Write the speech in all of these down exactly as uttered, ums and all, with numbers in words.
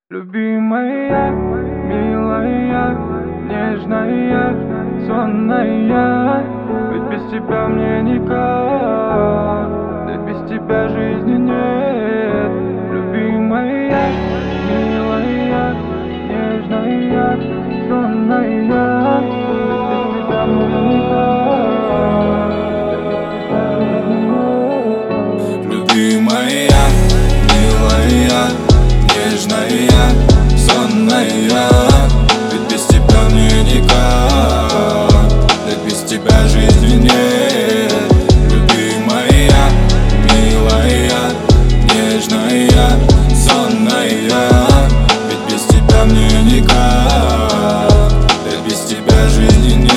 Любимая, милая, нежная, сонная. Ведь без тебя мне никак, да без тебя жизни нет. Любимая, милая, нежная, сонная. Ведь без тебя мне никак, да без тебя жизни нет. Любимая, милая, нежная, сонная. Ведь без тебя мне никак, да без тебя жизни нет. Любимая, милая, нежная, сонная. Ведь без тебя мне никак, да без тебя жизни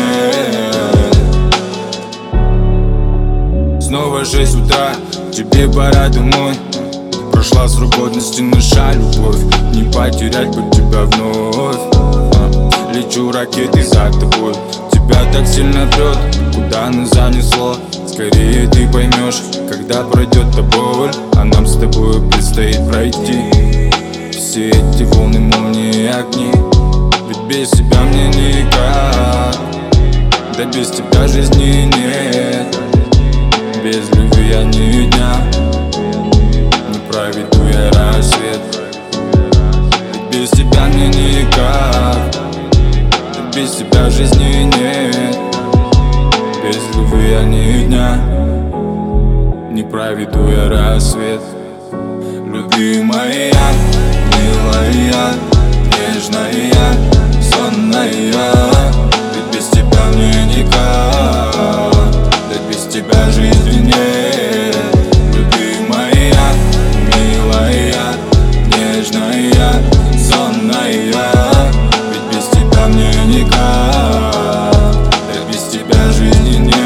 нет. Снова шесть утра, тебе пора домой. Прошла срок годности, наша любовь. Не потерять бы тебя вновь. а, Лечу ракетой за тобой. Тебя так сильно прет, куда нас занесло. Скорее ты поймешь, когда пройдет та боль. А нам с тобой предстоит пройти все эти волны, молнии и огни. Ведь без тебя мне никак, да без тебя жизни нет. Без любви я ни дня не проведу я рассвет. Ведь без тебя мне никак, да без тебя жизни нет. Без любви я ни дня не проведу я рассвет. Любимая, милая, нежная, сонная. Ведь без тебя мне никак, да без тебя жизни нет. Любимая, милая, нежная, сонная. Ведь без тебя мне никак, да без тебя жизни нет.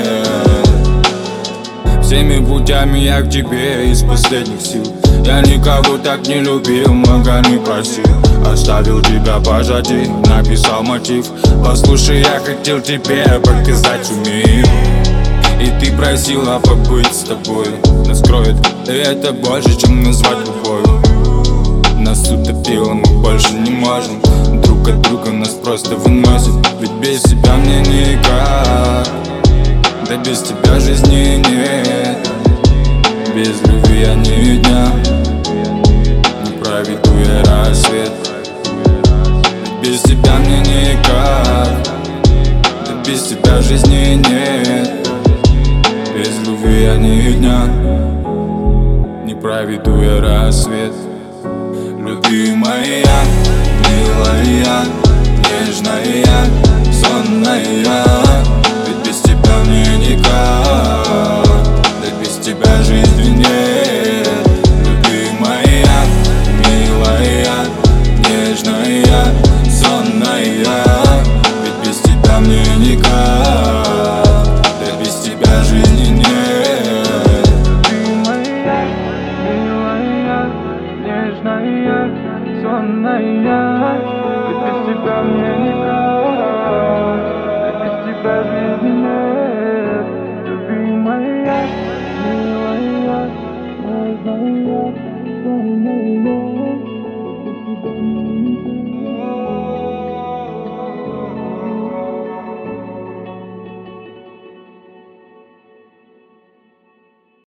Всеми путями я к тебе из последних сил. Я никого так не любил, много не просил. Оставил тебя позади, написал мотив. Послушай, я хотел тебе показать умею. И ты просила побыть с тобой. Нас кроет, и это больше, чем назвать любовью. Нас утопило, мы больше не можем. Друг от друга нас просто выносит. Ведь без тебя мне никак, да без тебя жизни нет. Без любви я ни дня не проведу я рассвет. Ведь без тебя мне никак, да без тебя жизни нет. Без любви я ни дня не проведу я рассвет. Любимая, милая, нежная, сонная. Ведь без тебя мне никак, да без тебя жизни нет. Любимая, милая, нежная, сонная. Ведь без тебя мне никак, да без тебя жизни нет. Любимая, милая, нежная, сонная. Ведь без тебя мне никак.